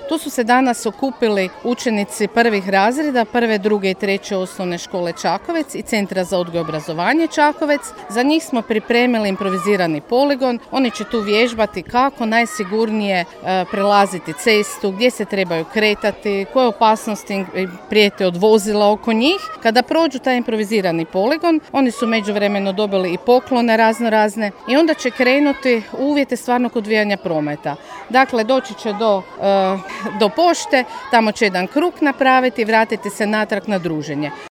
Tu su se danas okupili učenici prvih razreda, prve, druge i treće osnovne škole Čakovec i Centra za odgoj i obrazovanje Čakovec. Za njih smo pripremili improvizirani poligon. Oni će tu vježbati kako najsigurnije prelaziti cestu, gdje se trebaju kretati, koje opasnosti prijete od vozila oko njih. Kada prođu taj improvizirani poligon, oni su međuvremeno dobili i poklone razne i onda će krenuti u uvjete stvarnog odvijanja prometa. Dakle, doći će do pošte, tamo će jedan krug napraviti i vratiti se natrag na druženje.